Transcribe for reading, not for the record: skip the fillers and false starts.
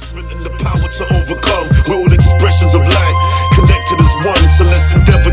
And the power to overcome. We're all expressions of light, connected as one, so let's endeavor